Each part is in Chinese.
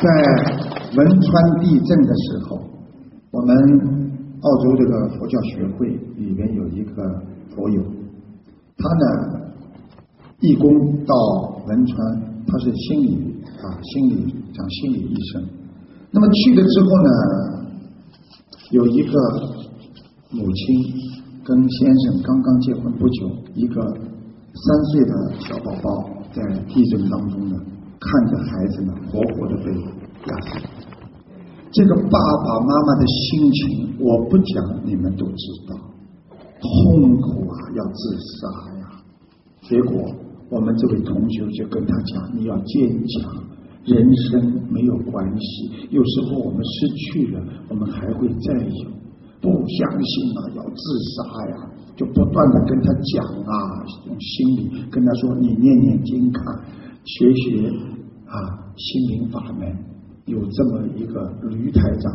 在汶川地震的时候，我们澳洲这个佛教学会里面有一个佛友，他呢义工到汶川，他是心理医生。那么去了之后呢，有一个母亲跟先生刚刚结婚不久，一个3岁的小宝宝在地震当中呢，看着孩子呢活活的被压死。这个爸爸妈妈的心情我不讲你们都知道，痛苦啊，要自杀呀。结果我们这位同学就跟他讲，你要坚强，人生没有关系，有时候我们失去了我们还会再有，不相信啊，要自杀呀，就不断的跟他讲啊，用心理跟他说，你念念经看，学心灵法门，有这么一个吕台长，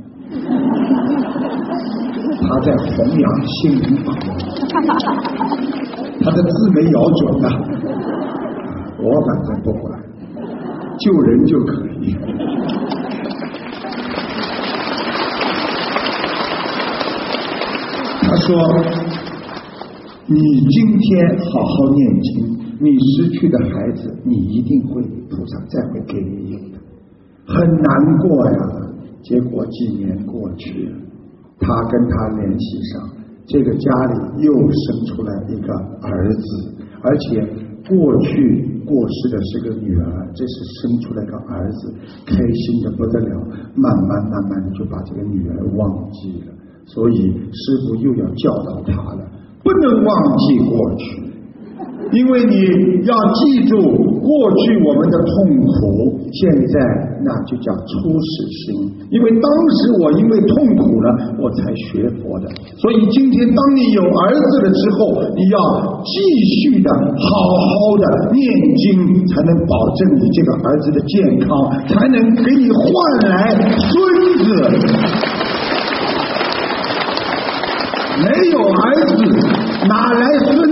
他在弘扬心灵法门，他的字没咬准的，我反正不管，救人就可以。他说，你今天好好念经，你失去的孩子你一定会菩萨再会给你有的，很难过呀。结果几年过去了，他跟他联系上，这个家里又生出来一个儿子，而且过去过世的是个女儿，这是生出来个儿子，开心的不得了，慢慢的就把这个女儿忘记了。所以师父又要教导他了，不能忘记过去，因为你要记住过去我们的痛苦，现在那就叫初始心。因为当时我因为痛苦了，我才学佛的。所以今天当你有儿子了之后，你要继续的好好的念经，才能保证你这个儿子的健康，才能给你换来孙子。没有儿子哪来孙